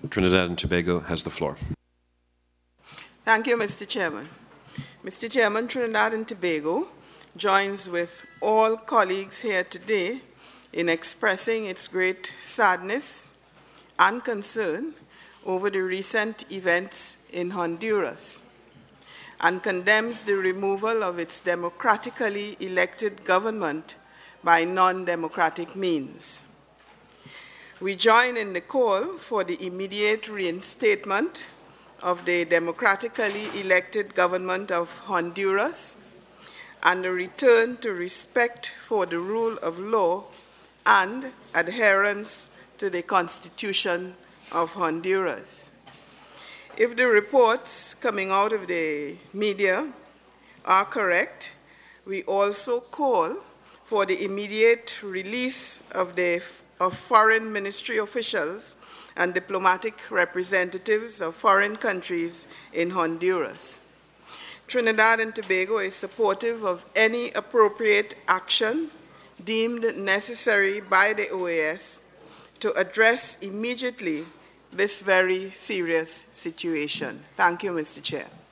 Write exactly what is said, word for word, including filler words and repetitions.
Trinidad and Tobago has the floor. Thank you, Mister Chairman. Mister Chairman, Trinidad and Tobago joins with all colleagues here today in expressing its great sadness and concern over the recent events in Honduras, and condemns the removal of its democratically elected government by non-democratic means. We join in the call for the immediate reinstatement of the democratically elected government of Honduras and a return to respect for the rule of law and adherence to the Constitution of Honduras. If the reports coming out of the media are correct, we also call for the immediate release of the of foreign ministry officials and diplomatic representatives of foreign countries in Honduras. Trinidad and Tobago is supportive of any appropriate action deemed necessary by the O A S to address immediately this very serious situation. Thank you, Mister Chair.